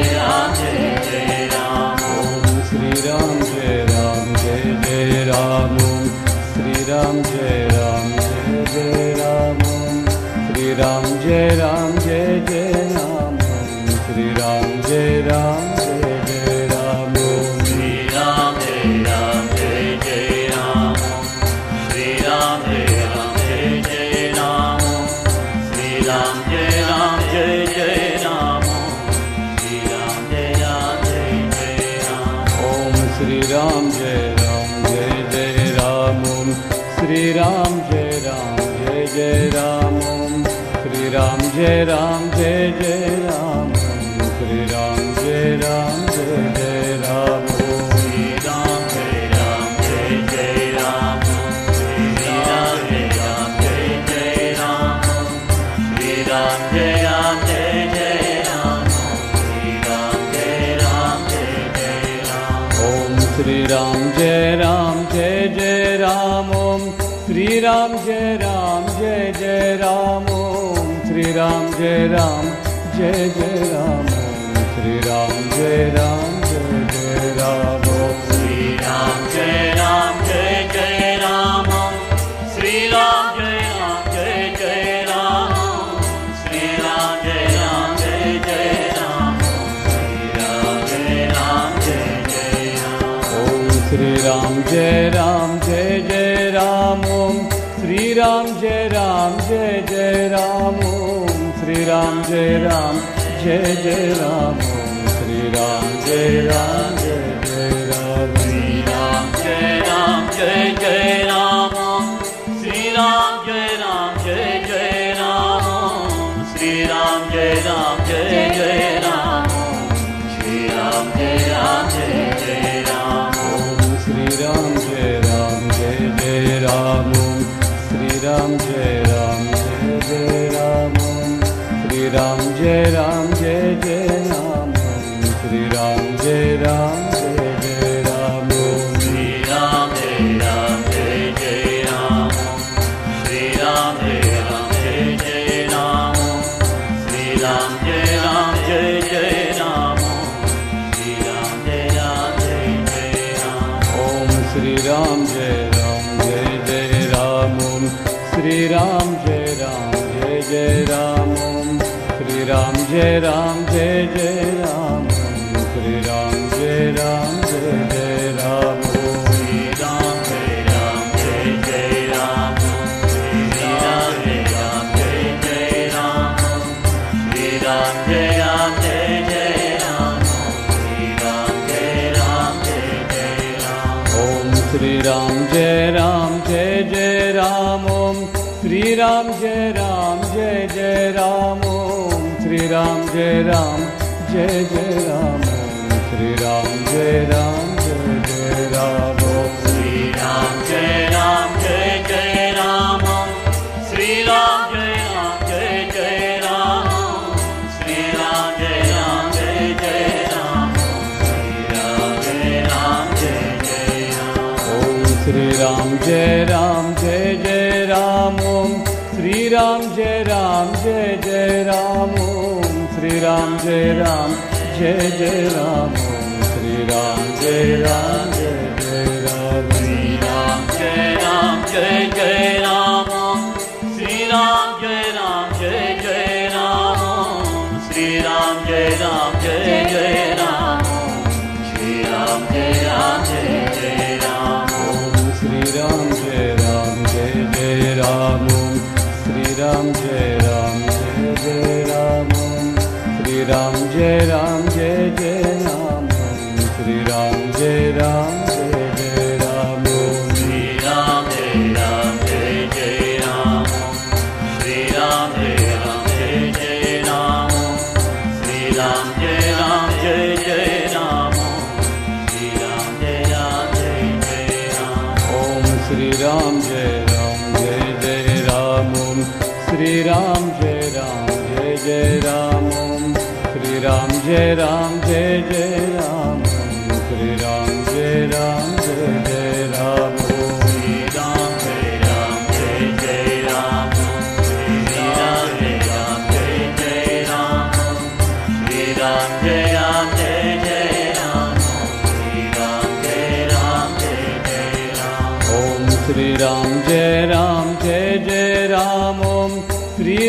Ram Jai Jai Ram Om Shri Ram Jai Jai Ram Om Shri Ram Jai Jai Ram Om Shri Ram Jai Jai Ram Om Shri Ram Jai Jai Ram Om Shri Ram Jai Jai Ram Shri Ram Jai Jai Ram Shri Ram Jai Jai Ram Shri Ram Jai Jai Ram Om Shri Ram Jai Jai Ram Om Shri Ram Jai Jai Ram Om Shri Ram Jai Jai Ram Om Shri Ram Jai Jai Ram Om Shri Ram Jai Jai Ram Shri Ram Jai Jai Ram Shri Ram Jai Jai Ram Shri Ram Jai Jai Ram Om Shri Ram Jai Jai Ram Om Shri Ram Jai Jai Ram Om Shri Ram Jai Jai Ram Om Shri Ram Jai Jai Ram Om Shri Ram Jai Jai Ram Shri Ram Jai Jai Ram Shri Ram Jai Jai Ram Shri Ram Jai Jai Ram Om Shri Ram Jai Jai Ram Om Shri Ram Jai Jai Ram Om Shri Ram Jai Jai Ram Om Shri Ram Jai Jai Ram Shri Ram Jai Jai Ram Shri Ram Jai Jai Ram Shri Ram Jai Jai Ram Shri Ram Jai Jai Ram Om Shri Ram Jai Jai Ram Om Shri Ram Jai Jai Ram Om Shri Ram Jai Jai Ram Om Shri Ram Jai Jai Ram Om Shri Ram Jai Jai Ram Shri Ram Jai Jai Ram Shri Ram Jai Jai Ram Shri Ram Jai Jai Ram Om Shri Ram Jai Jai Ram Om Shri Ram Jai Jai Ram Om Shri Ram Jai Jai Ram Om Shri Ram Jai Jai Ram Om Shri Ram Jai Jai Ram Shri Ram Jai Jai Ram Shri Ram Jai Jai Ram Shri Ram Jai Jai Ram Om Shri Ram Jai Jai Ram Om Shri Ram Jai Jai Ram Om Shri Ram Jai Jai Ram Om Shri Ram Jai Jai Ram Om Shri Ram Jai Jai Ram Shri Ram Jai Jai Ram Shri Ram Jai Jai Ram Shri Ram Jai Jai Ram Om Shri Ram Jai Jai Ram Om Shri Ram Jai Jai Ram Om Shri Ram Jai Jai Ram Om Shri Ram Jai Jai Ram Shri Ram Jai Jai Ram Shri Ram Jai Jai Ram Shri Ram Jai Jai Ram Shri Ram Jai Jai Ram Om Shri Ram Jai Jai Ram Om Shri Ram Jai Jai Ram Om Shri Ram Jai Jai Ram Om Shri Ram Jai Jai Ram Om Shri Ram Jai Jai Ram Shri Ram Jai Jai Ram Shri Ram Jai Jai Ram Shri Ram Jai Jai Ram Om Shri Ram Jai Ram Om Shri Ram Jai Jai Ram Om Shri Ram Jai Jai Ram Om Shri Ram Jai Jai Ram Om Shri Ram Jai Jai Ram Shri Ram Jai Jai Ram Shri Ram Jai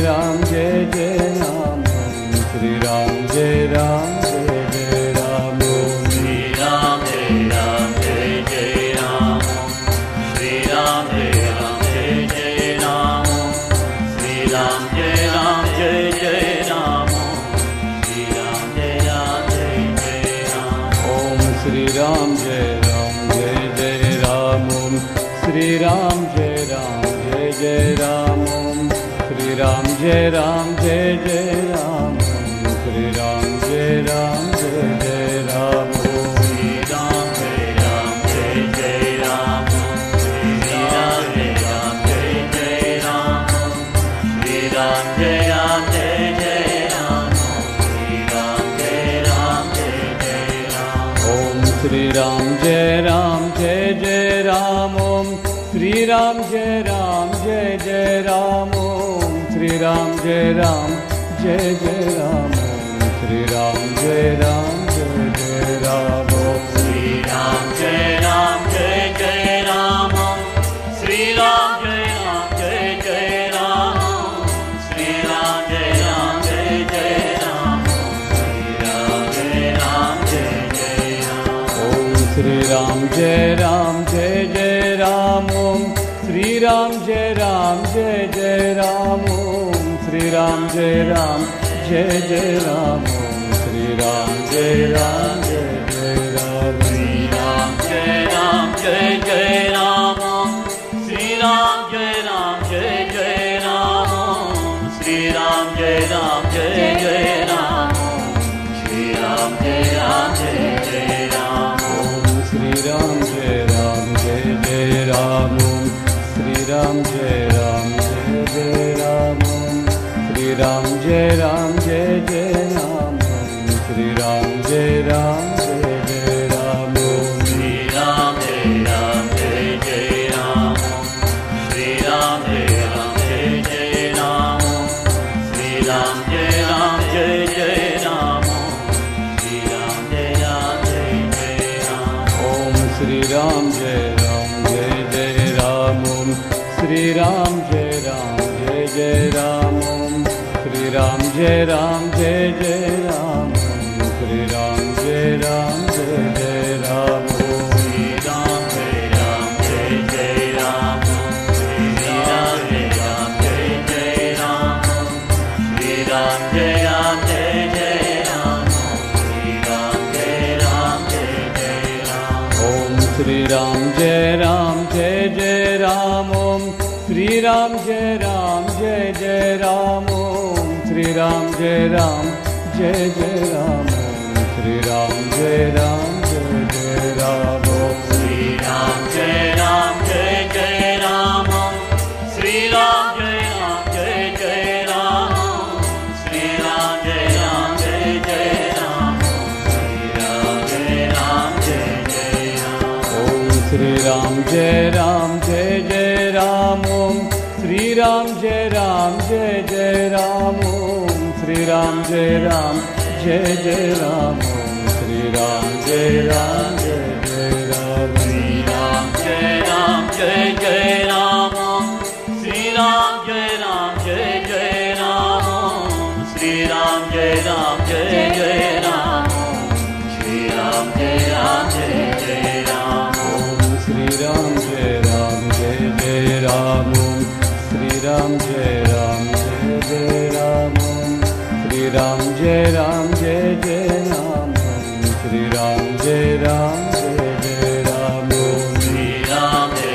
Ram Jai Jai Ram Shri Ram Jai Ram Jai Jai Ram Shri Ram Jai Jai Ram Shri Ram Jai Jai Ram Shri Ram Jai Jai Ram Shri Ram Jai Jai Ram Om Shri Ram Jai Jai Ram Shri Ram Jai Jai Ram Shri Ram Jai Jai Ram Shri Ram Jai Jai Ram Shri Ram Jai Jai Ram Shri Ram Jai Jai Ram Shri Ram Jai Jai Ram Shri Ram Jai Jai Ram Om Shri Ram Jai Jai Ram Shri Ram Jai Jai Ram Shri Ram Jai Jai Ram Shri Ram Jai Jai Ram Shri Ram Jai Jai Ram Shri Ram Jai Jai Ram Shri Ram Jai Jai Ram Shri Ram Jai Jai Ram Om Shri Ram Jai Jai Ram Shri Ram Jai Jai Ram Shri Ram Jai Jai Ram Shri Ram Jai Jai Ram Shri Ram Jai Jai Ram Shri Ram Jai Jai Ram Shri Ram Jai Jai Ram Shri Ram Jai Jai Ram Om Shri Ram Jai Jai Ram Shri Ram Jai Jai Ram Shri Ram Jai Jai Ram Shri Ram Jai Jai Ram Shri Ram Jai Jai Ram Shri Ram Jai Jai Ram Shri Ram Jai Jai Ram Shri Ram Jai Jai Ram Om Shri Ram Jai Jai Ram Shri Ram Jai Jai Ram Shri Ram Jai Jai Ram Shri Ram Jai Jai Ram Shri Ram Jai Jai Ram Shri Ram Jai Jai Ram Shri Ram Jai Jai Ram Shri Ram Jai Jai Ram Om Shri Ram Jai Jai Ram Shri Ram Jai Jai Ram Shri Ram Jai Jai Ram Shri Ram Jai Jai Ram Shri Ram Jai Jai Ram Shri Ram Jai Jai Ram Shri Ram Jai Jai Ram Shri Ram Jai Jai Ram Om Shri Ram Jai Jai Ram Shri Ram Jai Jai Ram Shri Ram Jai Jai Ram Shri Ram Jai Jai Ram Shri Ram Jai Jai Ram Shri Ram Jai Jai Ram Shri Ram Jai Jai Ram Shri Ram Jai Jai Ram Om Shri Ram Jai Jai Ram Shri Ram Jai Jai Ram Shri Ram Jai Jai Ram Shri Ram Jai Jai Ram Shri Ram Jai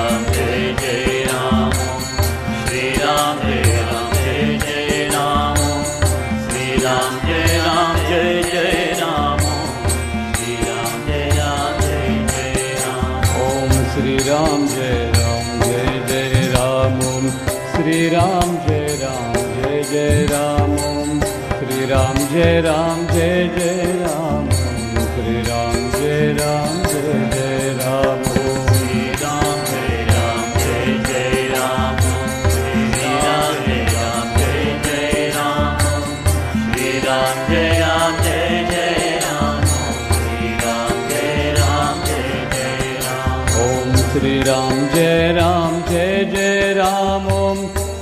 Jai Ram Shri Ram Jai Jai Ram Shri Ram Jai Jai Ram Shri Ram Jai Jai Ram Om Shri Ram Jai Jai Ram Shri Ram Jai Jai Ram Shri Ram Jai Jai Ram Shri Ram Jai Jai Ram Shri Ram Jai Jai Ram Shri Ram Jai Jai Ram Shri Ram Jai Jai Ram Shri Ram Jai Jai Ram Om Shri Ram Jai Jai Ram